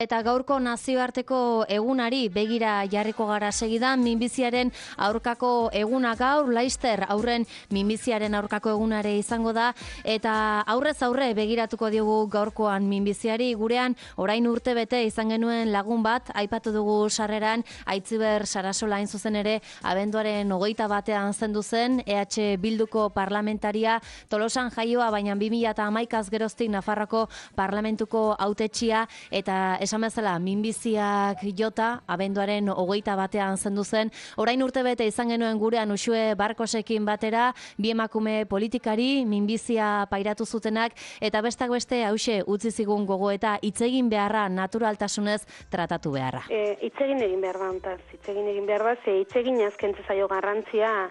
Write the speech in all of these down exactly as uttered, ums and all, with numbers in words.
Eta gaurko nazioarteko egunari begira jarriko gara segidan, minbiziaren aurkako eguna gaur, Laister aurren minbiziaren aurkako egunare izango da, eta aurrez aurre begiratuko diogu gaurkoan minbiziari, gurean orain urte bete izan genuen lagun bat, aipatu dugu sarreran, Aitziber Sarasola hain zuzen ere, abenduaren hogeita batean zendu zen, E H Bilduko parlamentaria, Tolosan jaioa, baina bi mila hamaikaz geroztik Nafarroko parlamentuko hautetsia, eta esan bezala, minbiziak jota, abenduaren hogeita batean zendu zen. Orain urte bete izan genuen gurean Uxue Barkosekin batera, bi emakume politikari, minbizia pairatu zutenak, eta bestak beste hause utzi zigun gogo eta hitzegin beharra naturaltasunez tratatu beharra. E, hitzegin egin behar da, ontaz, hitzegin egin behar da, ze hitzegin azkentze zaio garrantzia,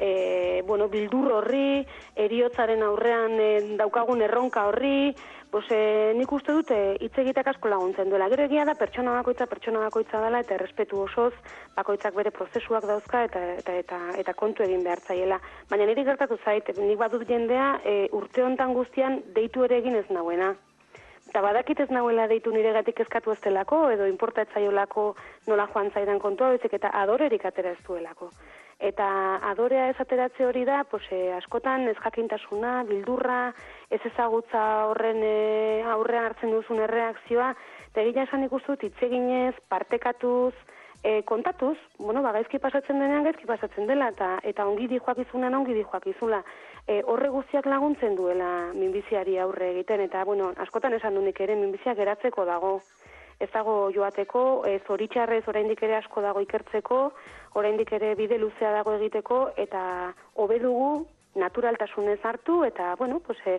e, bueno, bildur horri, heriotzaren aurrean e, daukagun erronka horri, Pues, eh, nik uste dute hitz egitek asko laguntzen duela. Gero egia da pertsona bakoitza pertsona bakoitza dela eta errespetu osoz bakoitzak bere prozesuak dauzka eta eta eta, eta kontu egin behar zaiela. Baina niri gertatu zait, nik badut jendea e, urte hontan guztian deitu ere egin ez nauena. Eta badakit ez nahuela deitu niregatik eskatu ez delako, edo inporta ez zaiolako nola joan zaidan kontua, bezik eta adorerik atera ez duelako. Eta adorea ez ateratze hori da, pues, eh, askotan ez jakintasuna, bildurra, ez ezagutza horren eh, aurrean hartzen duzun erreakzioa, eta egia esan ikustut hitzeginez, partekatuz, eh, kontatuz, bueno, ba, gaizki pasatzen denean gaizki pasatzen dela, eta, eta ongi dijoak izunan ongi dijoak izula. E, horre guztiak laguntzen duela minbiziari aurre egiten, eta bueno, askotan esan dunik ere minbizia geratzeko dago. Ez dago joateko, e, zoritxarrez oraindik ere asko dago ikertzeko, oraindik ere bide luzea dago egiteko, eta hobe dugu naturaltasunez hartu, eta bueno, pues, e,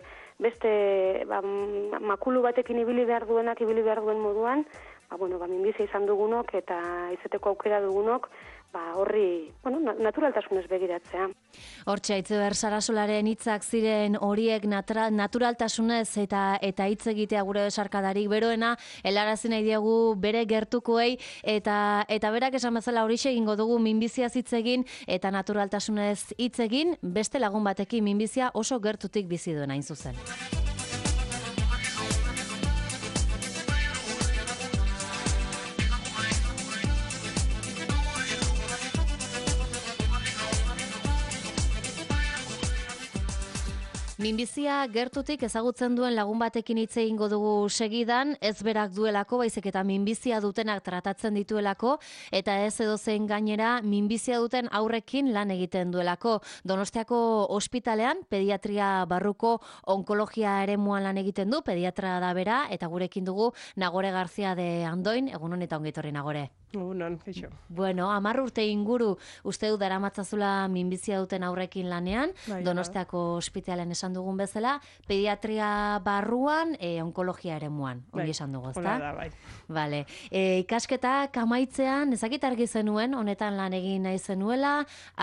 beste ba, makulu batekin ibili behar duenak, ibili behar duen moduan, ba, bueno, ba, minbizia izan dugunok, eta izeteko aukera dugunok, ba, horri, bueno, naturaltasunez begiratzea. Hortxe, Aitziber Sarasolaren hitzak ziren horiek natra, naturaltasunez eta eta hitz egitea gure besarkadarik beroena, helarazi nahi diegu bere gertukoei, eta eta berak esan bezala horixe egingo dugu minbizia hitz egin eta naturaltasunez hitz egin, beste lagun batekin minbizia oso gertutik bizi duen hain zuzen. Minbizia gertutik ezagutzen duen lagun batekin hitz egingo dugu segidan, ez berak duelako, baizik eta minbizia dutenak tratatzen dituelako, eta ez edozein gainera minbizia duten aurrekin lan egiten duelako. Donostiako ospitalean, pediatria barruko onkologia eremuan lan egiten du, pediatra da bera, eta gurekin dugu Nagore Garzia de Andoin, egunon eta ongitorri Nagore. Egunon, fixo. Bueno, hamar urte inguru uste du daramatzazula minbizia duten aurrekin lanean, Bai, Donostiako ospitalean esan dugun bezala, pediatria barruan, e, onkologia eremuan, hori Bai, esan dugu, ezta? hola da, bai. Vale. E, ikasketak amaitzean, ezakit argi zenuen, honetan lan egin nahi zenuela,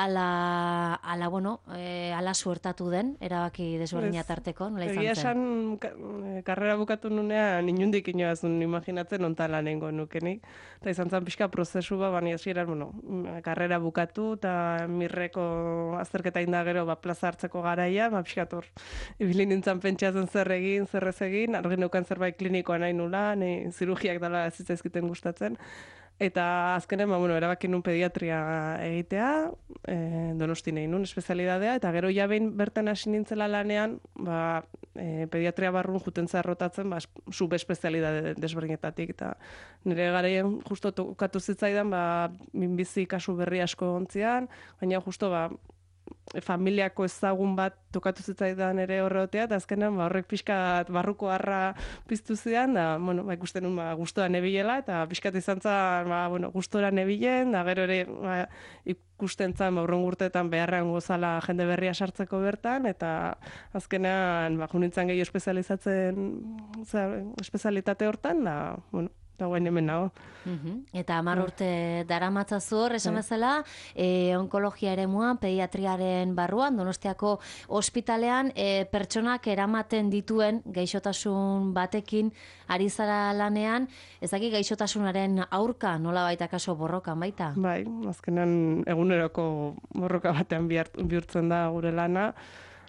ala, ala bueno, e, ala suertatu den, erabaki desberdina tarteko, nola izan zen? Egia esan, ka, karrera bukatu nunean, inundik inoazun imaginatzen ontan lanengo nukenik, eta izan zen pixka prozesu ba, bani hasieran, bueno, karrera bukatu, eta mirreko azterketa inda gero, ba, plaza hartzeko garaia, ba, pixkator, ibili nintzen pentsatzen zer egin, zer ez egin, argi neukan zerbait klinikoa nahi nula, nahi zirugiak dela ez zitzaizkiten gustatzen, eta azkenen, ba, bueno, erabaki nun pediatria egitea, e, Donosti nahi nun espezialidadea, eta gero ja behin bertan hasi nintzela lanean, ba, e, pediatria barrun juten rotatzen, ba, subespezialidade desberdinetatik, eta nire garaien justo tokatu zitzaidan, ba, minbizi kasu berri asko ontzian, baina justo, ba, familiako ezagun bat tokatu zitzaidan ere horreotea, eta azkenean ba, horrek pixkat barruko harra piztu zidan, da, bueno, ba, ikusten nun, ba, gustora nebilela, eta pixkat izan zan, ba, bueno, gustora nebilen, da, gero ere, ba, ikusten zan, ba, urrun gurteetan beharrean gozala jende berria sartzeko bertan, eta azkenean, ba, junintzen gehi espezializatzen, espezialitate hortan, da, bueno, eta guain hemen nago. Uh-huh. Eta hamar urte daramatzazu hor, esan bezala, e, onkologia eremuan, pediatriaren barruan, Donostiako ospitalean, e, pertsonak eramaten dituen gaixotasun batekin ari zara lanean, ezaki gaixotasunaren aurka nola baita kaso borrokan baita? Bai, azkenan eguneroko borroka batean bihurtzen da gure lana,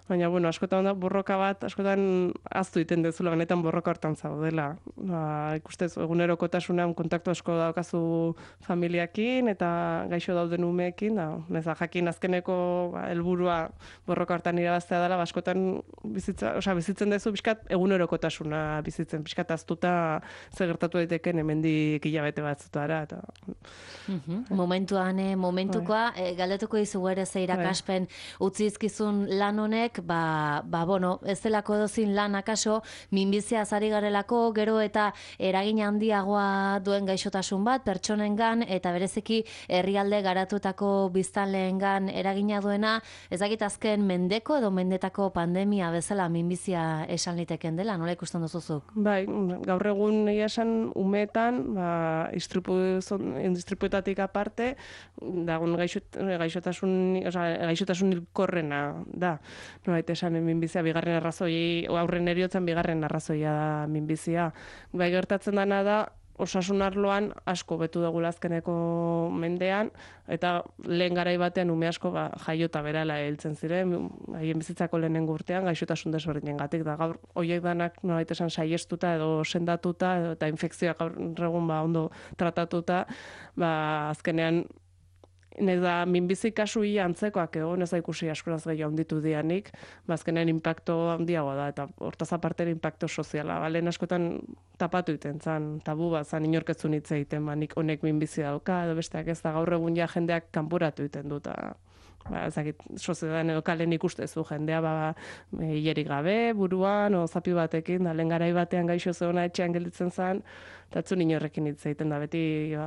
Baina, bueno, askotan da borroka bat, askotan aztu iten dezula, benetan borroka hortan zaudela. Ba, ikustez, egunerokotasunean kontaktu asko daukazu familiakin eta gaixo dauden umeekin, da, neza jakin azkeneko ba, helburua borroka hortan irabaztea dela, ba, askotan bizitza, osea, bizitzen dezu pixkat egunerokotasuna bizitzen, pixkat aztuta zer gertatu daiteken hemendik hilabete batzutara. Eta... Uhum. Momentuan, eh, momentukoa, eh, galdetuko dizugu ere ze irakaspen utzi izkizun lan honek, ba, ba, bueno, ez delako dozin lan akaso, minbizia azari garelako, gero eta eragin handiagoa duen gaixotasun bat, pertsonengan, eta bereziki herrialde garatutako biztanleengan eragina duena, ez dakit azken mendeko edo mendetako pandemia bezala minbizia esan liteken dela, nola ikusten duzuzuk? Bai, gaur egun egia esan umeetan, ba, istripuetatik aparte, dagoen gaixot, gaixotasun, oza, gaixotasun hilkorrena da. Nolait esan minbizia bigarren arrazoi, aurren eriotzen bigarren arrazoia da minbizia. Bai gertatzen dana da, osasun arloan asko betu dugu azkeneko mendean, eta lehen garai batean ume asko ba, jaiota berala heltzen ziren, haien bizitzako lehenengo urtean gaixotasun desberdinengatik da. Gaur horiek danak nolait esan saiestuta edo sendatuta edo, eta infekzioak gaur egun ba, ondo tratatuta, ba, azkenean Nez da, minbizi kasu ia antzekoak egon, ez da ikusi askoraz gehiago handitu dianik, bazkenean impacto handiagoa da, eta hortaz aparte impacto soziala. Ba, lehen askotan tapatu iten zan, tabu bat zan, inorketzun hitz egiten, ba, nik honek minbizi dauka, edo besteak ez da, gaur egun ja jendeak kanporatu iten dut, ba, ezakit, sozietan edo kalen ikustezu jendea, ba, hilerik gabe, buruan, o zapi batekin, da, lehen garai batean gaixo zeona etxean gelditzen zan, eta atzun inorrekin hitz egiten da, beti, ba,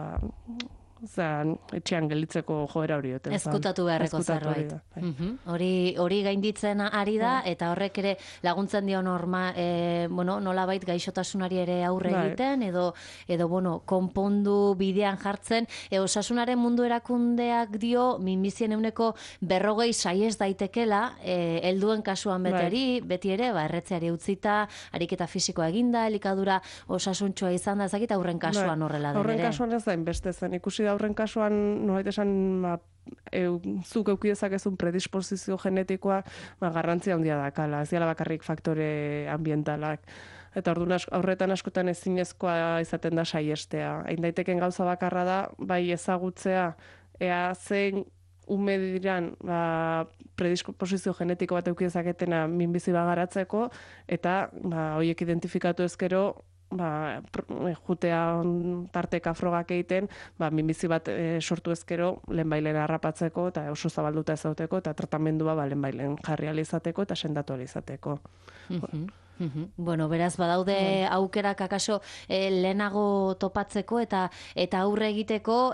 Zan, etxean gelditzeko joera hori. Ezkutatu beharreko zerbait. Hori hori gainditzen ari da, eta horrek ere laguntzen dio norma, e, bueno, nolabait gaixotasunari ere aurre egiten, edo, edo bueno, konpondu bidean jartzen, e, osasunaren mundu erakundeak dio, minbizien euneko berrogei saiez daitekela, e, helduen kasuan beteri, beti ere, ba, erretzeari utzita, ariketa fisikoa eginda, elikadura osasuntxoa izan da, ezakit aurren kasuan horrela den ere. Aurren kasuan ez da inbeste zen, ikusi da aurren kasuan, nolait esan, ba, e, zuk euki dezakezun predisposizio genetikoa, ba, garrantzia handia dakala, ez diala bakarrik faktore ambientalak. Eta orduan aurretan askotan ezinezkoa izaten da saiestea. Hain daiteken gauza bakarra da, bai ezagutzea, ea zein ume diran ba, predisposizio genetiko bat euki dezaketena minbizi bagaratzeko, eta ba, horiek identifikatu ezkero, ba, jutea tarteka frogak egiten, ba, minbizi bat e, sortu ezkero lehenbailen harrapatzeko eta oso zabalduta ezauteko eta tratamendua ba, lehenbailen jarri alizateko eta sendatu alizateko. Mm-hmm. Mm-hmm. Bueno, beraz, badaude mm. aukerak akaso e, lehenago topatzeko eta eta aurre egiteko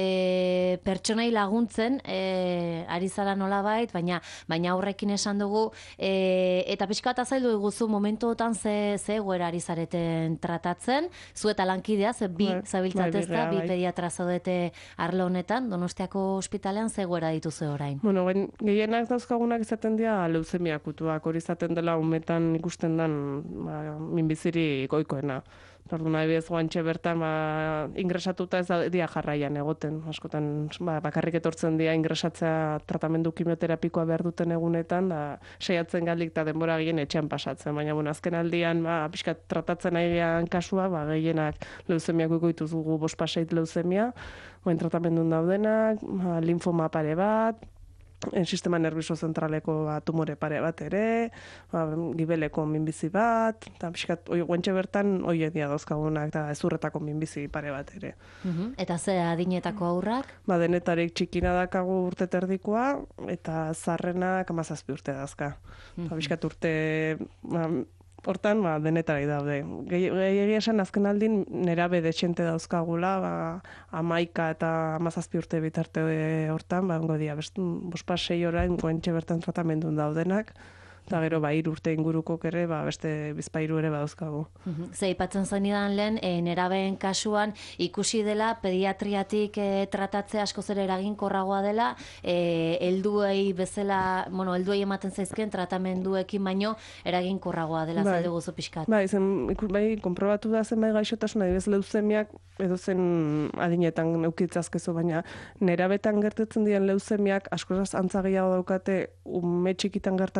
e, pertsonai laguntzen e, ari zara nolabait, baina baina aurrekin esan dugu e, eta pixka bat azaldu diguzu momentuotan ze, ze egoera ari zareten tratatzen, zu eta lankidea, ze bi bai, zabiltzatezta, bai, bi pediatra zaudete arlo honetan, Donostiako ospitalean ze egoera dituzu orain? Bueno, gehienak dauzkagunak izaten dira leuzemia akutuak, hori izaten dela umetan ikusten dan ba, minbiziri goikoena. Orduan, adibidez, guantxe bertan ba, ingresatuta ez da dia jarraian egoten. Askotan ba, bakarrik etortzen dira ingresatzea tratamendu kimioterapikoa behar duten egunetan, da saiatzen galdik eta denbora gehien etxean pasatzen. Baina, bueno, azken aldian, ba, pixkat tratatzen aigean kasua, ba, gehienak leuzemiak goikoituz dugu bost paseit leuzemia, oen tratamendun daudenak, ba, linfoma pare bat, en sistema nervioso zentraleko ba, tumore pare bat ere, ba, gibeleko minbizi bat, eta pixkat, oi, guentxe bertan, oie dia dauzkagunak, eta ezurretako minbizi pare bat ere. Uh-huh. Eta ze adinetako aurrak? Ba, denetarik txikina dakagu urte terdikoa, eta zarrenak amazazpi urte dazka. Uh-huh. Ba, pixkat urte... Ba, hortan, ba, denetarai daude. Gehiagia esan azken aldin nerabe detxente dauzkagula, ba, amaika eta amazazpi urte bitarte hortan, ba, ongo dia, bospa sei orain goentxe bertan tratamendun daudenak, eta gero ba, hiru urte ingurukok ere, ba, beste bizpairu ere badauzkagu. Ze ipatzen zenidan lehen, e, nerabeen kasuan ikusi dela pediatriatik e, tratatze askoz ere eraginkorragoa dela, e, helduei bezala, bueno, helduei ematen zaizken tratamenduekin baino eraginkorragoa dela, bai, zaidu guzu pixkat. Bai, zen, bai, konprobatu da zenbait gaixotasun, adibidez leuzemiak edo zen adinetan eukitzazkezu, baina nerabetan gertatzen diren leuzemiak askozaz antza gehiago daukate ume txikitan gertatzen diren leuzemiak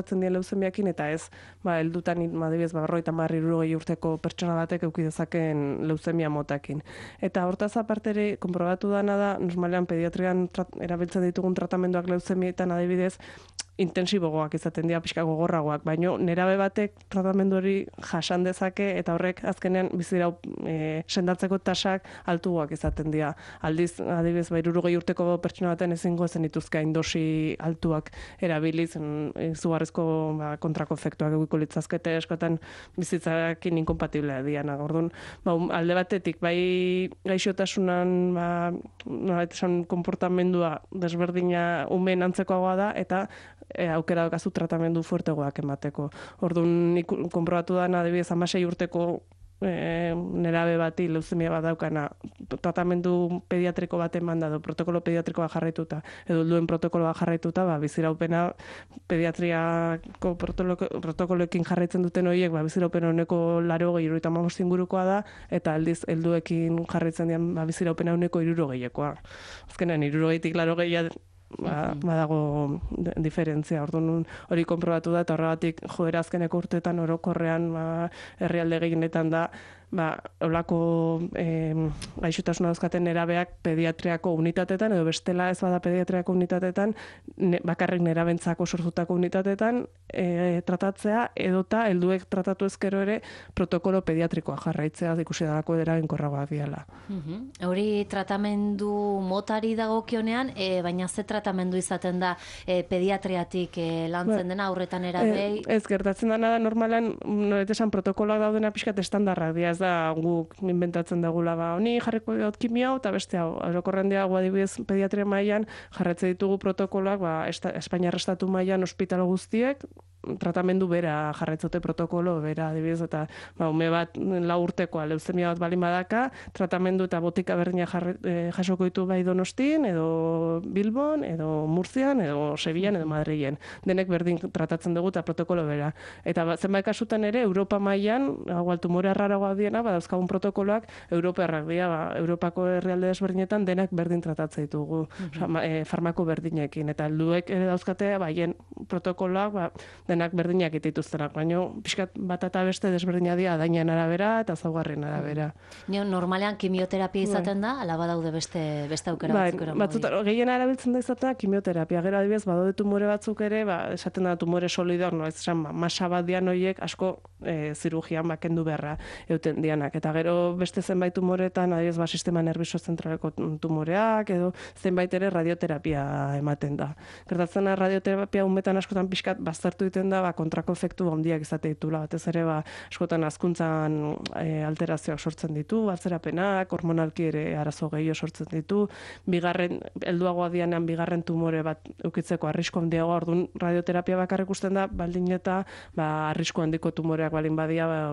leuzemiakin, eta ez, ba, heldutan, adibidez, ba, berrogeita hamar hirurogei urteko pertsona batek eduki dezakeen leuzemia motakin. Eta hortaz aparte ere, konprobatu dana da, normalean pediatrian erabiltzen ditugun tratamenduak leuzemietan adibidez, intensibogoak izaten dira, pixka gogorragoak, baina nerabe batek tratamendu hori jasan dezake eta horrek azkenean bizira e, sendatzeko tasak altuak izaten dira. Aldiz, adibidez, ba, hirurogei urteko pertsona baten ezingo zen dituzke hain dosi altuak erabiliz, izugarrizko ba, kontrako efektuak egiko litzazkete eskotan bizitzarekin inkompatiblea diana. Orduan, ba, alde batetik, bai gaixotasunan ba, esan konportamendua desberdina umeen antzekoagoa da, eta E, aukera daukazu tratamendu fuertegoak emateko. Orduan, konprobatu dana, adibidez, hamasei urteko e, nerabe bati leuzemia bat daukana, tratamendu pediatriko bat eman da, protokolo pediatrikoa jarraituta, edo duen protokoloa jarraituta, ba, biziraupena pediatriako protokoloekin jarraitzen duten horiek, ba, biziraupena honeko larogei hirurogeita hamabost ingurukoa da, eta aldiz helduekin jarraitzen dian ba, biziraupena honeko hirurogeikoa. Azkenean, hirurogeitik larogeia Ba, badago diferentzia, orduan hori konprobatu da, eta horregatik joera azkeneko urteetan orokorrean ba, herrialde gehienetan da, ba, olako eh, gaixotasuna dauzkaten nerabeak pediatriako unitatetan, edo bestela ez bada pediatriako unitatetan, ne, bakarrik nerabentzako sortutako unitatetan e, tratatzea, edota helduek tratatu ezkero ere protokolo pediatrikoa jarraitzea, ikusi dalako eraginkorragoak diala. Uhum. Hori tratamendu motari dagokionean, e, baina ze tratamendu izaten da e, pediatriatik e, lantzen dena aurretan erabei? E, ez, gertatzen dena da normalan, noret esan protokoloak daudena pixkat estandarrak dira, ez da guk inventatzen dagula, ba, honi jarriko dut kimio hau, eta beste hau, orokorren diago adibidez pediatria mailan jarratzen ditugu protokoloak, ba, esta, Espainiar estatu mailan ospital guztiek, tratamendu bera jarraitzote protokolo bera adibidez, eta ba, ume bat lau urtekoa leuzemia bat balin badaka, tratamendu eta botika berdina jarre, e, jasoko ditu bai Donostin, edo Bilbon, edo Murzian, edo Sevillan, edo Madrilen. Denek berdin tratatzen dugu eta protokolo bera. Eta ba, zenbait kasutan ere, Europa mailan, hau tumore arraragoa diena, ba, dauzkagun protokoloak Europarrak dira, ba, Europako herrialde desberdinetan denak berdin tratatzen ditugu, mm-hmm. e, farmako berdinekin. Eta helduek ere dauzkate, baien protokoloak, ba, denak berdinak dituztenak, baina pixkat bat eta beste desberdina dira adainan arabera eta zaugarrien arabera. Nio, normalean kimioterapia izaten da, ala badaude beste, beste aukera ba, batzuk batzuta, gehien arabiltzen da izatea kimioterapia. Gero adibidez, badaude tumore batzuk ere, ba, esaten da tumore solidoak, no, ez esan, ba, masa bat dian horiek asko e, zirugian bakendu beharra euten dianak. Eta gero beste zenbait tumoretan, adibidez, ba, sistema nervioso zentraleko tumoreak, edo zenbait ere radioterapia ematen da. Gertatzen da radioterapia umetan askotan pixkat baztertu egiten da, ba, kontrako efektu handiak izate ditula, batez ere ba, askotan hazkuntzan e, alterazioak sortzen ditu, atzerapenak, hormonalki ere arazo gehiago sortzen ditu, bigarren helduagoa dianean bigarren tumore bat eukitzeko arrisku handiagoa, orduan radioterapia bakarrik ikusten da, baldin eta ba, arrisku handiko tumoreak balin badia, ba,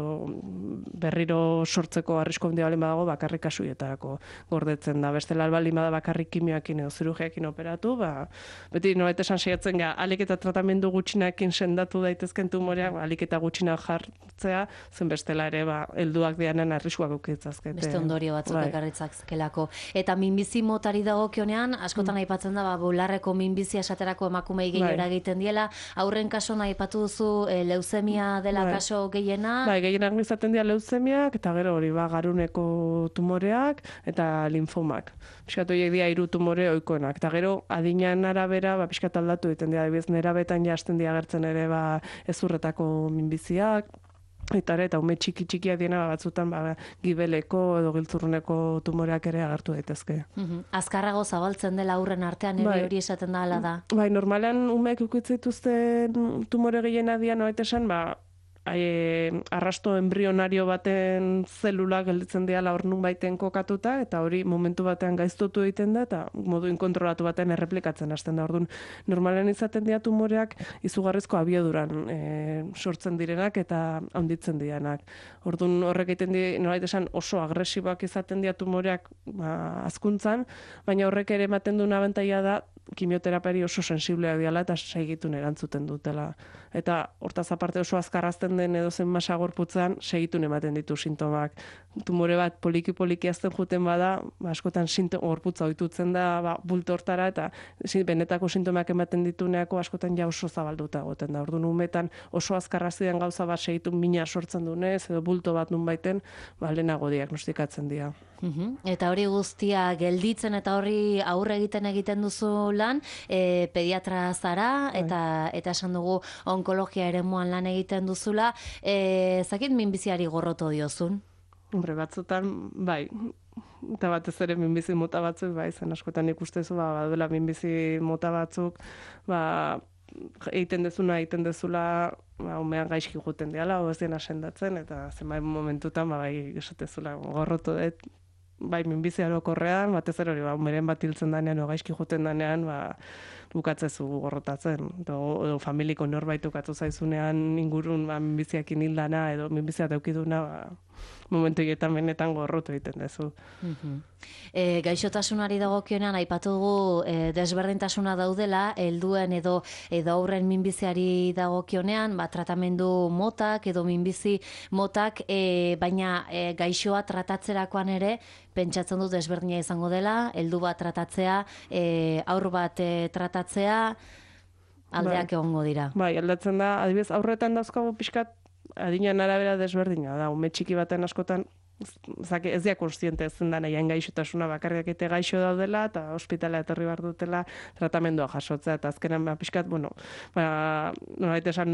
berriro sortzeko arrisku handia balin badago, bakarrik kasuietarako gordetzen da. Bestela balin bada bakarrik kimioekin edo zirugiaekin operatu, ba, beti nolait esan saiatzen ga, alik eta tratamendu gutxinekin sendatu daitezken tumoreak, ba, alik eta gutxina jartzea, zen bestela ere, ba, helduak dianen arriskuak eukitzazkete. Beste ondorio batzuk ekarritzazkelako. Eta minbizi motari dagokionean, askotan mm. aipatzen da, ba, bularreko minbizia esaterako emakumei gehiora bai. Egiten diela, aurren kasuan aipatu duzu e, leuzemia dela bai. Kaso gehiena? Bai, gehienak izaten dira leuzemiak, eta gero hori, ba, garuneko tumoreak, eta linfomak. Piskat horiek dira hiru tumore ohikoenak. Eta gero, adinan arabera, ba, piskat aldatu egiten dira, adibidez, nerabetan jasten dira agertzen ere, ba, ezurretako minbiziak, eta ere, eta ume txiki txikia diena batzutan ba, gibeleko edo giltzurruneko tumoreak ere agertu daitezke. Mm-hmm. Azkarrago zabaltzen dela aurren artean ere bai. Hori esaten da ala da? Bai, normalean umeek ukitzituzten tumore gehiena dian noait esan, ba, E, arrasto embrionario baten zelulak gelditzen diala hor nun baiten kokatuta, eta hori momentu batean gaiztotu egiten da, eta modu inkontrolatu batean erreplikatzen hasten da. Orduan, normalen izaten dira tumoreak izugarrizko abiaduran e, sortzen direnak eta handitzen direnak. Orduan, horrek egiten di, nolait esan oso agresiboak izaten dira tumoreak ba, hazkuntzan, baina horrek ere ematen duen abantaila da kimioterapiari oso sensibleak diala eta segitun erantzuten dutela. Eta hortaz aparte oso azkarrazten den edozen masa gorputzan segitun ematen ditu sintomak. Tumore bat poliki-poliki azten juten bada, ba, askotan gorputza ohitutzen da ba, bulto hortara, eta benetako sintomak ematen dituneako askotan ja oso zabalduta egoten da. Orduan umetan oso azkarra ziren gauza bat segitun mina sortzen dunez, edo bulto bat nunbaiten, ba, lehenago diagnostikatzen dira. Uhum. Eta hori guztia gelditzen eta hori aurre egiten egiten duzu lan, e, pediatra zara, eta eta esan dugu onkologia eremuan lan egiten duzula, e, zakit minbiziari gorroto diozun? Hombre, batzutan, bai, eta batez ere minbizi mota batzuk, bai, zen askotan ikustezu, ba, baduela minbizi mota batzuk, ba, egiten dezuna, egiten dezula, ba, umean gaizki juten diala, o ez dena sendatzen, eta zenbait momentutan, ba, bai, esatezula, gorroto dut, bai, minbizi orokorrean, batez ere hori, ba, umeren bat hiltzen danean, o gaizki juten danean, ba, bukatzezu gorrotatzen, edo, edo familiko norbait ukatu zaizunean ingurun, ba, minbiziakin hildana, edo minbizia daukiduna, ba, momentu egiten benetan gorrotu egiten dezu. Uh-huh. E, gaixotasunari dagokionean aipatu dugu e, desberdintasuna daudela helduen edo edo aurren minbiziari dagokionean, ba, tratamendu motak edo minbizi motak, e, baina e, gaixoa tratatzerakoan ere pentsatzen dut desberdina izango dela, heldu bat tratatzea, e, aur bat e, tratatzea, aldeak bai, egongo dira. Bai, aldatzen da, adibidez, aurretan dauzkagu pixkat adinean arabera desberdina da, ume txiki baten askotan zake, ez dia konstiente ez den nahian gaixotasuna bakarriak eta gaixo daudela eta ospitalea etorri behar dutela tratamendua jasotzea, eta azkenan ba, pixkat, bueno, ba, nolait esan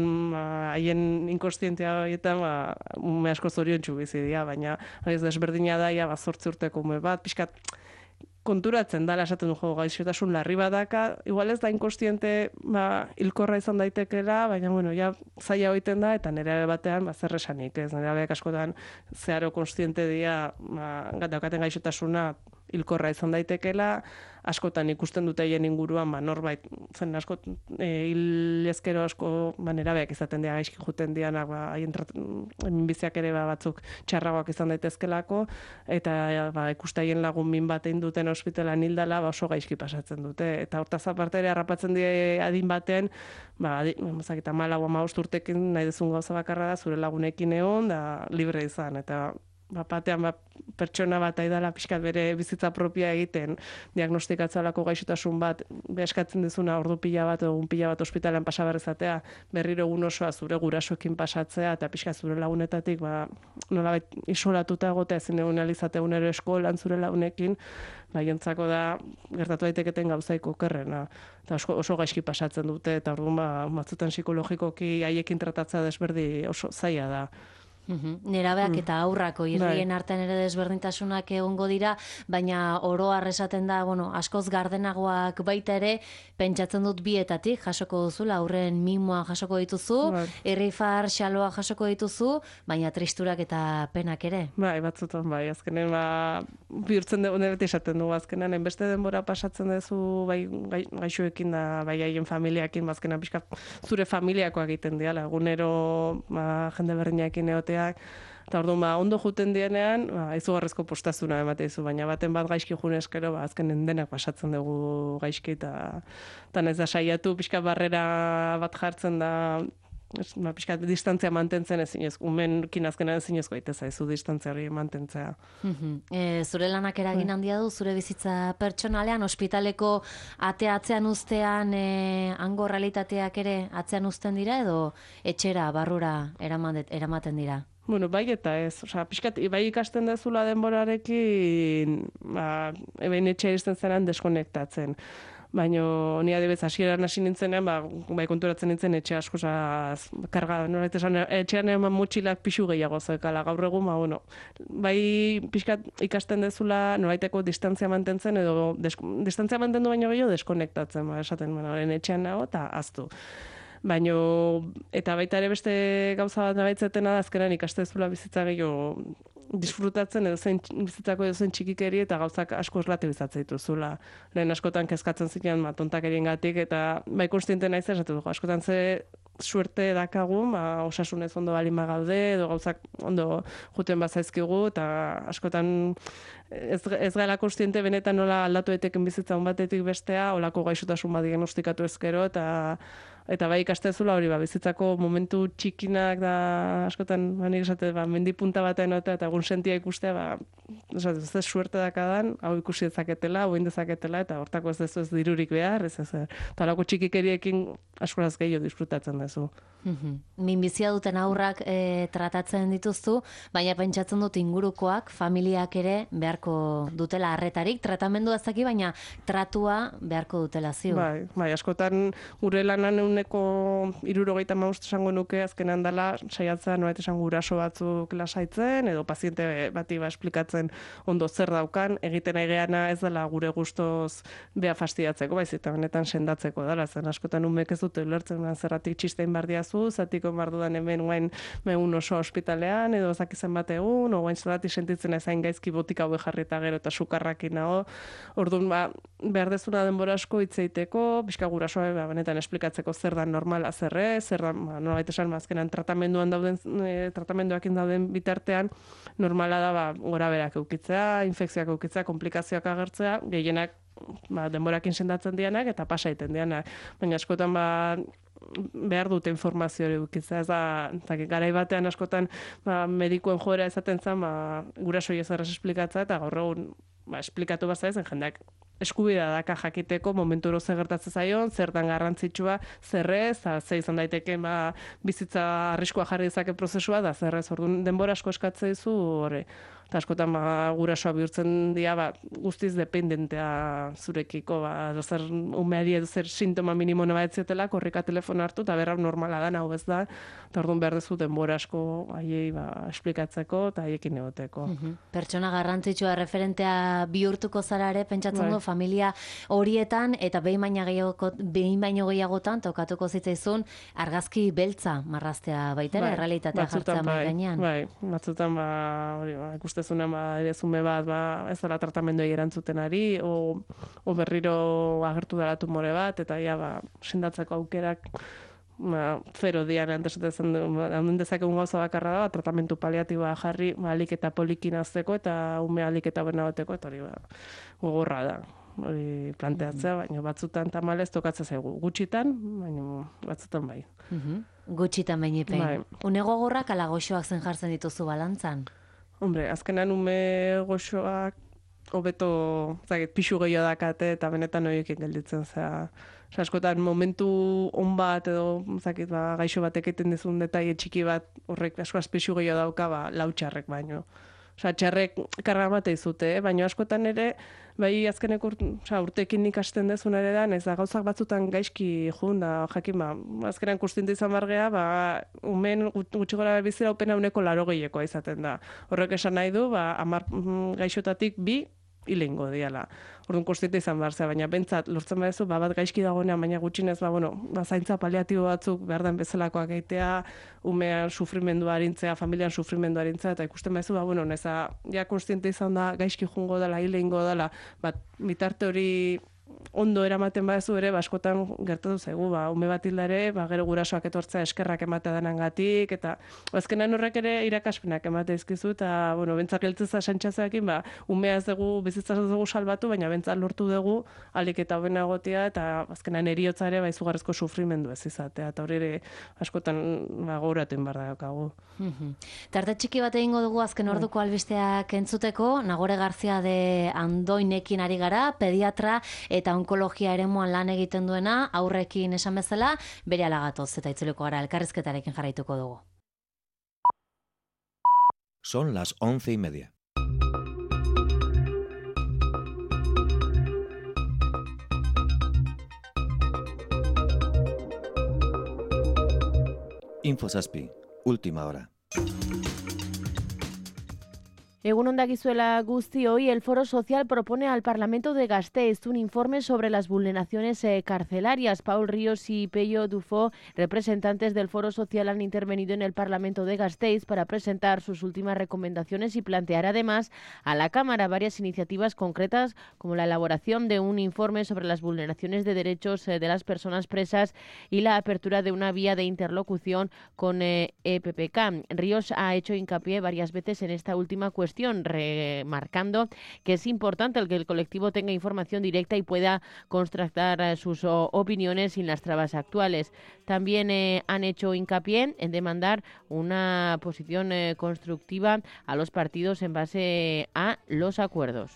haien inkonstientea horietan, ba, ume asko zoriontsu bizi dira, baina ez desberdina da, ja, ba, zortzi urteko ume bat, pixkat, konturatzen dala esaten du jo gaixotasun larri badaka, igual ez da inkonstiente, ba, hilkorra izan daitekela, baina bueno, ja zaila egiten da eta nerabe batean ba zer esanik, ez nerabeak askotan zeharo konstiente dira, ba, daukaten gaixotasuna hilkorra izan daitekela, askotan ikusten dute haien inguruan, ba, norbait, zen asko, e, hil ezkero asko, ba, nerabeak izaten dira gaizki juten dianak, ba, haien minbiziak ere ba, batzuk txarragoak izan daitezkelako, eta ba, ikuste haien lagun min bat egin duten ospitalan hildala, ba, oso gaizki pasatzen dute. Eta hortaz aparte ere harrapatzen die adin baten, ba, eta malau hamabost urtekin nahi dezun gauza bakarra da, zure lagunekin egon, da libre izan, eta ba, batean ba, pertsona bat aidala pixkat bere bizitza propia egiten, diagnostikatzalako gaixotasun bat, behaskatzen dizuna ordu pila bat, egun pila bat ospitalean pasabarrezatea, berriro egun osoa zure gurasoekin pasatzea, eta pixkat zure lagunetatik, ba, nolabait isolatuta egotea, ezin egun alizate egunero eskolan zure lagunekin, ba, jontzako da, gertatu daiteketen gauzaiko okerrena, eta oso, oso gaizki pasatzen dute, eta orduan, ba, batzutan psikologikoki haiekin tratatzea desberdi oso zaila da. Uhum. Nerabeak eta aurrako irrien artean ere desberdintasunak egongo dira, baina oro har esaten da, bueno, askoz gardenagoak baita ere, pentsatzen dut bietatik jasoko duzula, aurren mimoa jasoko dituzu, irrifar xaloa jasoko dituzu, baina tristurak eta penak ere. Bai, batzutan bai, azkenen ba, bihurtzen dugu, beti esaten dugu, azkenan, enbeste denbora pasatzen duzu bai, gai, gaixoekin da, bai haien familiakin, azkenan pixka zure familiakoak egiten diala, egunero ba, jende berdinekin egotea, eta orduan, ba, ondo juten dienean, ba, izugarrezko postazuna emate dizu, baina baten bat gaizki june eskero, ba, azkenen denak pasatzen dugu gaizki, eta eta ez da saiatu, pixka barrera bat jartzen da, ba, pixka distantzia mantentzen ezinez, umenkin azkenan ezinezko aite zaizu distantzia hori mantentzea. Uh-huh. E, zure lanak eragin handia du, zure bizitza pertsonalean, ospitaleko ate atzean uztean, e, hango realitateak ere atzean uzten dira, edo etxera, barrura eramaten dira? Bueno, bai eta ez, osea, pixkat, bai ikasten dezula denborarekin, ba, behin etxea iristen zenan deskonektatzen. Baina ni adibidez hasieran hasi nintzenean, ba, bai konturatzen nintzen etxe asko karga, norbait esan etxean eman motxilak pixu gehiago zeukala. Gaur egun, ba, bueno, bai pixkat ikasten dezula norbaiteko distantzia mantentzen edo desk, distantzia mantendu baino gehiago deskonektatzen, ba, esaten, bueno, etxean nago eta aztu. Baino, eta baita ere beste gauza bat nabaitzetena da, azkenan ikastezula bizitza gehiago disfrutatzen edo zen bizitzako edo zen txikikeri eta gauzak asko relatibizatzen dituzula. Lehen askotan kezkatzen zinean ma tontakeriengatik eta bai konstiente naiz esatu dugu. Askotan ze suerte dakagun, ba, osasunez ondo balin gaude edo gauzak ondo juten bazaizkigu eta askotan ez, ez gara konstiente benetan nola aldatu daiteken bizitza on batetik bestea, olako gaixotasun bat diagnostikatu ezkero eta Eta bai ikastezula hori, ba, bizitzako momentu txikinak da, askotan, ba, nik esate, ba, mendipunta batean eta eta egun sentia ikustea, ba, esate, ez ez suerte dakadan, hau ikusi dezaketela, hau dezaketela, eta hortako ez dezu ez dirurik behar, ez ez, talako txikikeriekin askoraz gehiago disfrutatzen dezu. Minbizia duten aurrak e, tratatzen dituztu, baina pentsatzen dut ingurukoak, familiak ere beharko dutela arretarik, tratamendu azaki, baina tratua beharko dutela ziur. Bai, bai, askotan gure lanan euneko hirurogeita hamabost esango nuke azkenan dela saiatzea noet esan guraso batzuk lasaitzen, edo paziente bati ba esplikatzen ondo zer daukan, egiten aigeana ez dela gure gustoz bea fastidiatzeko, baizik eta benetan sendatzeko dela, zen askotan umek ez dute ulertzen zerratik txistein bardiazu, zatiko bardudan hemen guain megun oso ospitalean, edo zakizan bat egun, o guain zerratik sentitzen ezain gaizki botik hau jarrita gero eta sukarrakin nago, orduan ba, behar dezuna denbora asko hitzeiteko, pixka gurasoa ba, benetan esplikatzeko zer da normala zerre, zer da, ba, nolabait esan mazkenan tratamenduan dauden, e, tratamenduakin dauden bitartean, normala da ba, gora berak eukitzea, infekzioak eukitzea, komplikazioak agertzea, gehienak ba, denborakin sendatzen dianak eta pasaiten dianak. Baina askotan ba, behar dute informazio hori edukitzea, ez da, garai batean askotan ba, medikuen joera ezaten zen, ba, gurasoi ezarrez esplikatzea, eta gaur egun ba, esplikatu bat zaizen jendeak eskubidea daka jakiteko momentu oro zer gertatzen zaion, zertan garrantzitsua, zerrez, ze izan daiteke ba, bizitza arriskua jarri dezake prozesua, da zerrez, orduan denbora asko eskatzen dizu, hori, eta askotan ba, gurasoa bihurtzen dira ba, guztiz dependentea zurekiko, ba, zer umeari edo zer sintoma minimo neba etziotela, korrika telefona hartu, eta berra normala da, hau ez da, eta orduan behar dezu denbora asko haiei ba, esplikatzeko eta haiekin egoteko. Mm-hmm. Pertsona garrantzitsua referentea bihurtuko zara ere, pentsatzen du, familia horietan, eta behin baino gehiago, behin baino gehiagotan tokatuko zitzaizun argazki beltza marraztea baitera, bai, errealitatea jartzea mai gainean. Bai, batzutan ba, hori, ba, ikustezunen ba, ere zume bat, ba, ez dela tratamenduei erantzuten ari, o, o berriro agertu dela tumore bat, eta ja, ba, sendatzeko aukerak ba, zero dian antesatzen den dezakegun gauza bakarra da, tratamentu paliatiboa jarri, ba, alik eta polikin azteko, eta ume alik eta bena bateko, eta hori ba, gogorra da. Hori planteatzea, baina batzutan tamalez tokatzen zaigu. Gutxitan, baina batzutan bai. Mm-hmm. Gutxitan bainipen. Bai. Une gogorrak ala goxoak zen jartzen dituzu balantzan? Hombre, azkenan ume goxoak hobeto, zaget, pixu gehiago dakate eta benetan horiekin gelditzen zea. Askotan momentu on bat edo zakit, ba, gaixo batek egiten dizun detaile txiki bat horrek asko pixu gehiago dauka ba, lau txarrek baino. Osa, txarrek karga bat izute, eh? Baina askotan ere, bai azkeneko urteekin ikasten dezun ere da, ez da gauzak batzutan gaizki jun, da jakin ba, azkenean kustintu izan bargea, ba, umen gutxi gora bizira upena uneko laro gehiekoa izaten da. Horrek esan nahi du, ba, amar gaixotatik bi, hilengo diala. Orduan konstiente izan behar zea, baina bentsat lortzen badezu, ba, bat gaizki dagoenean, baina gutxinez, ba, bueno, ba, zaintza paliatibo batzuk behar den bezalakoak egitea, umean sufrimendua arintzea, familian sufrimendua arintzea, eta ikusten badezu, ba, bueno, neza, ja konstiente izan da, gaizki jungo dela, hilengo dela, bat, bitarte hori ondo eramaten badezu ere, baskotan gertatu zaigu, ba, ume bat hildare, ba, gero gurasoak etortzea eskerrak ematea denangatik, eta azkenan horrek ere irakaspenak ematea izkizu, eta, bueno, bentzak geltzeza santxazeakin, ba, umea ez dugu, bizitza ez dugu salbatu, baina bentzak lortu dugu, alik eta hobena egotea, eta azkenan eriotza ere, ba, izugarrezko sufrimendu ez izatea, eta hori ere askotan, ba, gogoratzen behar daukagu. Mm-hmm. Tarte txiki bat egingo dugu azken orduko albisteak entzuteko, Nagore Garzia de Andoinekin ari gara, pediatra eta onkologia eremuan lan egiten duena, aurrekin esan bezala, bere alagatoz eta itzuliko gara elkarrizketarekin jarraituko dugu. Son las once y media. Infosaspi, última hora. Egun on dakizuela guztioi, el Foro Social propone al Parlamento de Gasteiz un informe sobre las vulneraciones eh, carcelarias. Paul Ríos y Pello Dufo, representantes del Foro Social, han intervenido en el Parlamento de Gasteiz para presentar sus últimas recomendaciones y plantear además a la Cámara varias iniciativas concretas, como la elaboración de un informe sobre las vulneraciones de derechos eh, de las personas presas y la apertura de una vía de interlocución con eh, E P P K. Ríos ha hecho hincapié varias veces en esta última cuestión cuestión, remarcando que es importante el que el colectivo tenga información directa y pueda contrastar sus opiniones sin las trabas actuales. También eh, han hecho hincapié en demandar una posición eh, constructiva a los partidos en base a los acuerdos.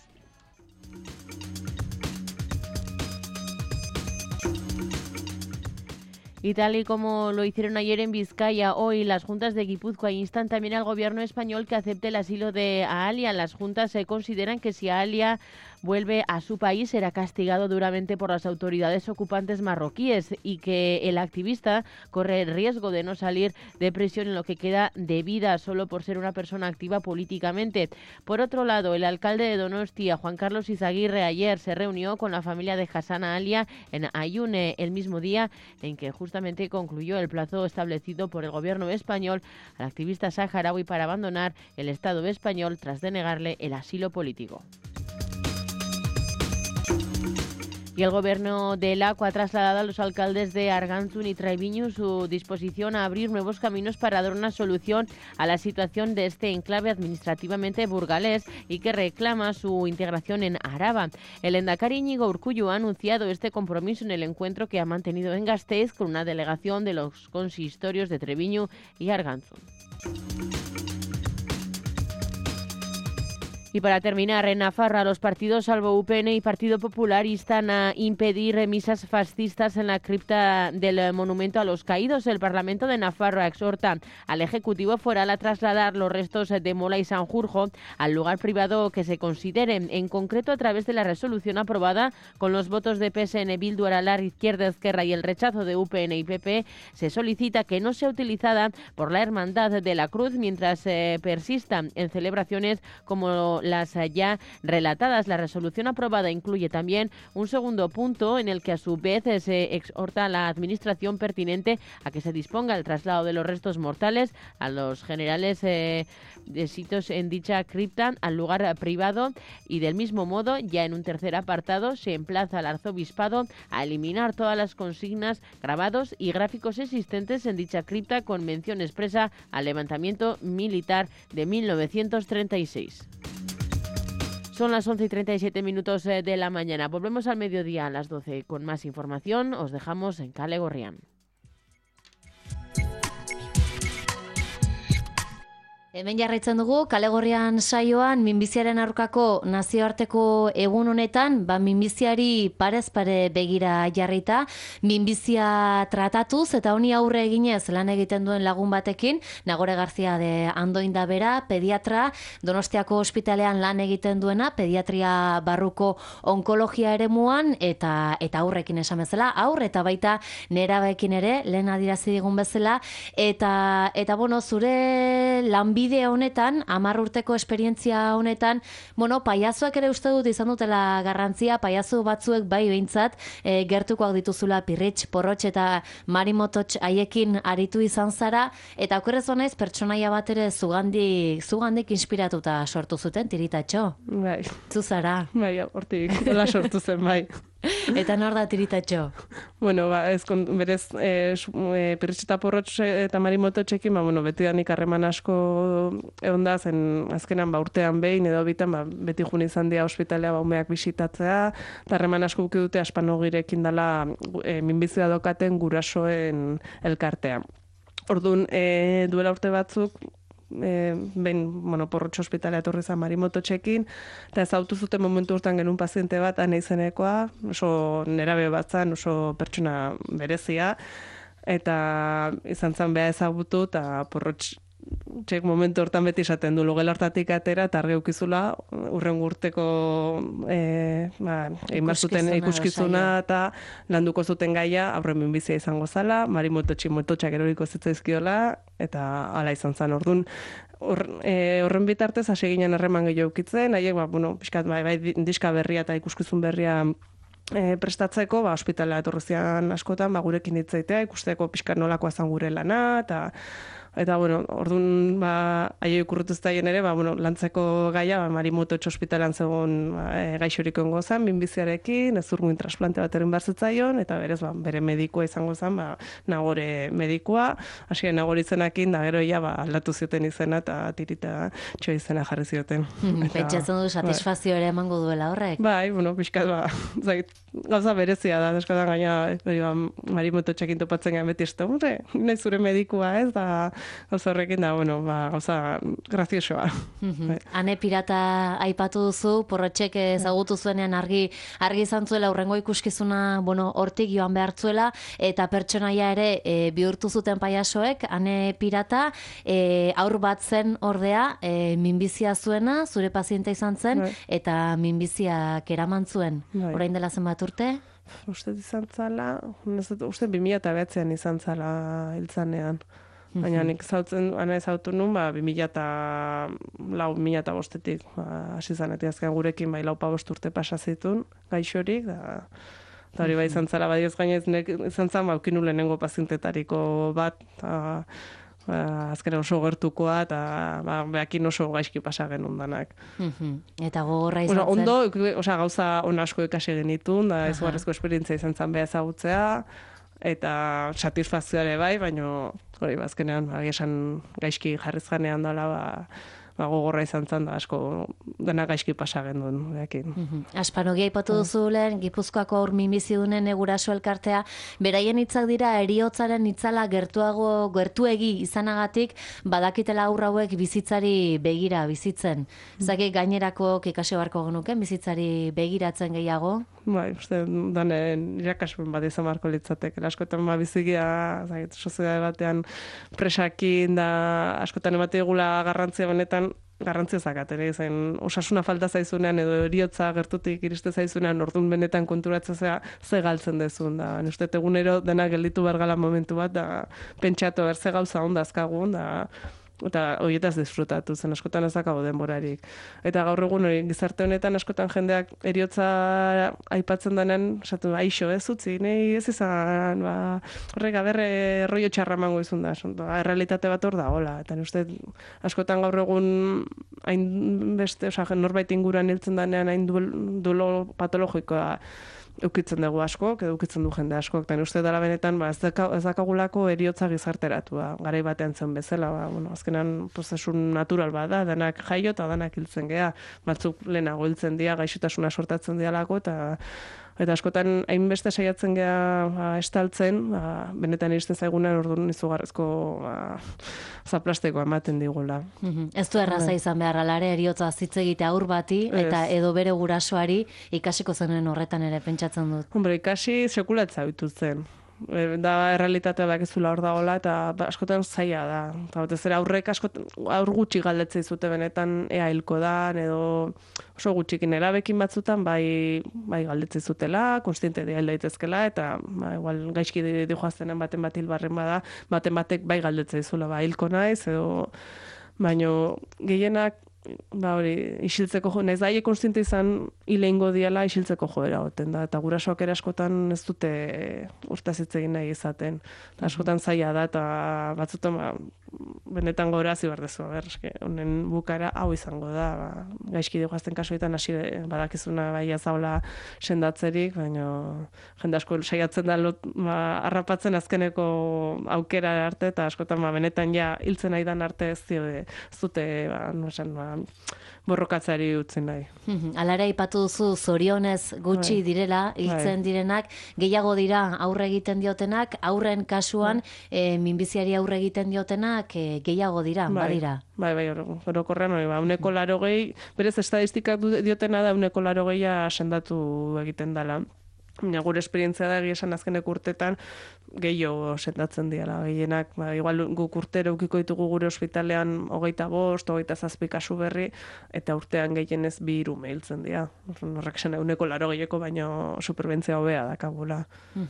Y tal y como lo hicieron ayer en Vizcaya, hoy las juntas de Guipúzcoa instan también al gobierno español que acepte el asilo de Alia. Las juntas se consideran que si Alia vuelve a su país será castigado duramente por las autoridades ocupantes marroquíes y que el activista corre el riesgo de no salir de prisión en lo que queda de vida solo por ser una persona activa políticamente. Por otro lado, el alcalde de Donostia, Juan Carlos Izaguirre, ayer se reunió con la familia de Hassan Alia en Ayune, el mismo día en que justamente concluyó el plazo establecido por el gobierno español al activista saharaui para abandonar el Estado español tras denegarle el asilo político. Y el gobierno del Laco ha trasladado a los alcaldes de Arganzón y Treviño su disposición a abrir nuevos caminos para dar una solución a la situación de este enclave administrativamente burgalés y que reclama su integración en Araba. El lehendakari Íñigo Urkullu ha anunciado este compromiso en el encuentro que ha mantenido en Gasteiz con una delegación de los consistorios de Treviño y Arganzón. Y para terminar, en Nafarroa, los partidos salvo U P N y Partido Popular instan a impedir misas fascistas en la cripta del Monumento a los Caídos. El Parlamento de Nafarroa exhorta al Ejecutivo Foral a trasladar los restos de Mola y Sanjurjo al lugar privado que se considere, en concreto a través de la resolución aprobada con los votos de P S N, Bildu, Aralar, Izquierda, Ezquerra y el rechazo de U P N y P P. Se solicita que no sea utilizada por la Hermandad de la Cruz mientras eh, persista en celebraciones como las ya relatadas. La resolución aprobada incluye también un segundo punto en el que a su vez se exhorta a la administración pertinente a que se disponga el traslado de los restos mortales a los generales eh, de sitios en dicha cripta al lugar privado y del mismo modo, ya en un tercer apartado, se emplaza al arzobispado a eliminar todas las consignas, grabados y gráficos existentes en dicha cripta con mención expresa al levantamiento militar de mil novecientos treinta y seis. Son las once y treinta y siete minutos de la mañana. Volvemos al mediodía a las doce con más información. Os dejamos en Kale Gorrian. Hemen jarraitzen dugu, Kale Gorrian saioan minbiziaren aurkako nazioarteko egun honetan, ba minbiziari parez pare begira jarrita, minbizia tratatuz eta honi aurre eginez lan egiten duen lagun batekin, Nagore Garzia de Andoinda bera, pediatra, Donostiako ospitalean lan egiten duena, pediatria barruko onkologia eremuan eta eta aurrekin esan bezala, aurre eta baita nerabeekin ere, lehen adierazi digun bezala, eta eta bueno, zure lanbide bide honetan, hamar urteko esperientzia honetan, bueno, paiazoak ere uste dut izan dutela garrantzia, paiazo batzuek bai behintzat, e, gertukoak dituzula Pirritx, Porrotx eta Marimototx haiekin aritu izan zara, eta okerrez honaiz pertsonaia bat ere zugandik, zugandik inspiratuta sortu zuten, Tiritatxo. Bai. Zuzara. Bai, hortik, hola sortu zen, bai. Eta nor da Tiritatxo? Bueno, ba, ez, berez, e, e, Pirritx eta Porrotx eta Marimototxekin, ba, bueno, beti danik harreman asko egon da, zen azkenan ba, urtean behin edo bitan, ba, beti jun izan dira ospitalea ba, umeak bisitatzea, eta harreman asko buki dute Aspanogirekin dela e, minbizia dokaten gurasoen elkartea. Orduan, e, duela urte batzuk, E, behin, bueno, Porrotx ospitalea etorri zen Marimototxekin, eta ezautu zuten momentu urtean genuen paziente bat, ane izenekoa, oso nerabe bat zen, oso pertsona berezia, eta izan zen beha ezagutu, eta Porrotx txek momentu hortan beti esaten du logela hartatik atera eta argi ukizula urrengo urteko e, ba, egin zuten ikuskizuna eta landuko zuten gaia aurren minbizia izango zala, Marimototxi mototxak eroriko zitzaizkiola eta hala izan zen. Orduan Hor, e, horren bitartez hasi ginen harreman gehiago ukitzen, haiek ba, bueno, pixkat, bai, bai, diska berria eta ikuskizun berria E, prestatzeko, ba, ospitalea etorri zian askotan, ba, gurekin hitzaitea, ikusteko pixka nolakoa zan gure lana, eta Eta, bueno, orduan, ba, aio ikurrutu zitaien ere, ba, bueno, lantzeko gaia, ba, Marimoto ospitalan zegoen ba, e, gaixorik ongo zen, minbiziarekin, ezurguin trasplante bat egin behar zitzaion, eta berez, ba, bere medikua izango zen, ba, Nagore medikua, hasien Nagore izenakin, da gero ja, ba, aldatu zioten izena, eta tirita txo izena jarri zioten. Pentsatzen du, satisfazio ere emango duela horrek. Bai, bueno, pixkat, ba, zait, gauza berezia da, askotan gaina, ba, Marimoto txekin topatzen gain beti esto, hombre, nahi zure medikua, ez, da, gauza horrekin da, bueno, ba, gauza graziosoa. Ane pirata aipatu duzu, porrotxek ezagutu zuenean argi argi izan zuela hurrengo ikuskizuna, bueno, hortik joan behartzuela, eta pertsonaia ere e, bihurtu zuten paiasoek, ane pirata, e, aur bat zen ordea, e, minbizia zuena, zure paziente izan zen, Bai. eta minbiziak eraman zuen. Bai. Orain dela zenbat urte? Uste izan zala, uste bi mila eta behatzean izan zala hiltzanean. Baina nik zautzen, ana ezautu nun, ba, bi mila eta lau, bi mila eta bostetik, ba, hasi zanetik azken gurekin, bai, lau pa bost urte pasa zitun, gaixorik, da, eta hori bai izan zala, bai ez gainez, nek izan zan, ba, ukinu lehenengo pazientetariko bat, eta, ba, azken oso gertukoa, eta, ba, behakin oso gaizki pasa genuen danak. Eta gogorra izan Osa, zen. ondo, osa, gauza on asko ikasi genitun, da, izugarrizko esperientzia izan zan beha ezagutzea, eta satisfazioa ere bai, baino hori bazkenean ba, esan gaizki jarriz ganean dela, ba, ba, gogorra izan zen da asko dena gaizki pasa genuen beekin. Aspanogi aipatu duzu lehen, Gipuzkoako aur minbizidunen eguraso elkartea, beraien hitzak dira eriotzaren itzala gertuago gertuegi izanagatik badakitela aur hauek bizitzari begira bizitzen. Zaki gainerako ikasi beharko genuke bizitzari begiratzen gehiago. Bai, uste, danen irakaspen bat izan beharko litzateke. Askotan ba bizikia, zait, sozietate batean presakin da askotan emate digula garrantzia benetan garrantzia zakaten, zen osasuna falta zaizunean edo eriotza gertutik iriste zaizunean ordun benetan konturatzen zea ze galtzen dezun da. Uste egunero dena gelditu bergala momentu bat da pentsatu ber ze gauza on dazkagun da eta horietaz disfrutatu zen askotan ez dakago denborarik. Eta gaur egun hori gizarte honetan askotan jendeak eriotza aipatzen denean, esatu aixo ez utzi, nei ez izan, ba, horrek aberre rollo txarra emango izun da, errealitate bat hor da, hola. Eta uste askotan gaur egun hain beste, osea, norbait inguruan hiltzen denean hain duelo patologikoa eukitzen dugu askok, edo eukitzen du jende askok, eta uste dela benetan, ba, ez, daka, ez dakagulako eriotza gizarteratua, garai batean zen bezala, ba, bueno, azkenan prozesu natural bada, denak jaio eta denak hiltzen gea, batzuk lehenago hiltzen dira, gaixotasuna sortatzen dialako, eta eta askotan hainbeste saiatzen gea ba, estaltzen, ba, benetan iristen zaigunan orduan izugarrezko ba, zaplasteko ematen digula. Ez du erraza izan behar alare eriotza hitz egitea aur bati, eta edo bere gurasoari ikasiko zenuen horretan ere pentsatzen dut. Hombre, ikasi sekulatza bitutzen. Da errealitatea bakizula hor dagoela eta askotan zaila da. Eta batez ere aurrek askotan aur gutxi galdetzen zute benetan ea hilko da edo oso gutxikin erabekin batzutan bai bai galdetzen zutela, kontziente dira daitezkela eta ba igual gaizki dijoaztenen baten bat hilbarren bada, baten batek bai galdetzen dizula ba hilko naiz edo baino gehienak ba hori, isiltzeko jo, naiz daie kontziente izan hileingo diala isiltzeko joera goten da, eta gurasoak ere askotan ez dute urtaz hitz egin nahi izaten. Eta askotan zaila da, eta batzutan ba, benetan gorazi behar dezu, ber, eske, honen bukara hau izango da, ba, gaizki digoazten kasuetan hasi badakizuna bai azaula sendatzerik, baina jende asko saiatzen da lot, ba, harrapatzen azkeneko aukera arte, eta askotan ba, benetan ja hiltzen nahi dan arte ez dute, ez dute ba, no esan, ba, borrokatzari utzen nahi. Alara ipatu duzu zorionez gutxi Bai. direla, hiltzen direnak, gehiago dira aurre egiten diotenak, aurren kasuan e, minbiziari aurre egiten diotenak e, gehiago dira, Bai. badira. Bai, bai, orokorrean hori, ba, uneko larogei, berez estadistikak du- diotena da uneko larogeia sendatu egiten dela. Baina gure esperientzia da egia esan azkeneko urtetan gehiago sendatzen diala gehienak. Ba, igual guk urtero ukiko ditugu gure ospitalean hogeita bost, hogeita zazpi kasu berri, eta urtean gehienez bi hiru hiltzen dira. Horrek esan eguneko larogeieko, baina superbentzia hobea dakagula.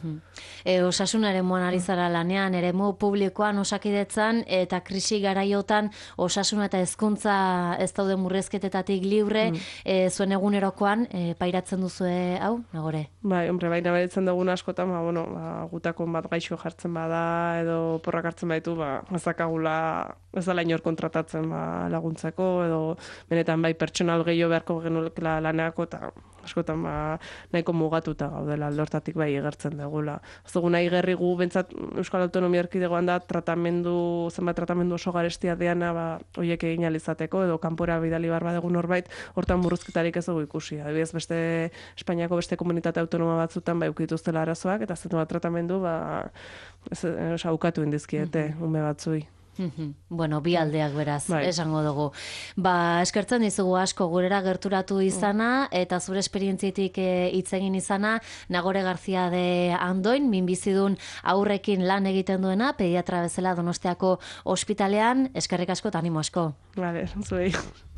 E, osasun eremuan ari zara lanean, eremu publikoan osakidetzan, eta krisi garaiotan osasuna eta hezkuntza ez daude murrezketetatik libre, e, zuen egunerokoan e, pairatzen duzue hau, Nagore? Bai, Hombre, baina beritzen dugun askotan, ba, bueno, ba, gutakon bat gaixo jartzen bada, edo porrak hartzen baitu, ba, ezakagula, ez dala inor kontratatzen ba, laguntzako, edo benetan bai pertsonal gehiago beharko genukela laneako, eta askotan ba, nahiko mugatuta gaudela aldortatik bai egertzen dugula. Ez dugu nahi gerri gu, bentsat Euskal Autonomia Erkidegoan da, tratamendu, zenbat tratamendu oso garestia diana, ba, oiek egin alizateko, edo kanpora bidali barba dugu norbait, hortan murruzketarik ez dugu ikusi. Adibidez, beste Espainiako beste komunitate autonoma batzutan bai ukituztela arazoak, eta zenbat tratamendu, ba, ez, ez, aukatu indizkiete, mm-hmm. ume batzui. Bueno, bi aldeak beraz, bai. Esango dugu. Ba, eskertzen dizugu asko gurera gerturatu izana, eta zure esperientzietik hitz egin izana, Nagore Garzia de Andoin, minbizidun aurrekin lan egiten duena, pediatra bezala Donostiako ospitalean, eskerrik asko eta animo asko. Vale, zuei.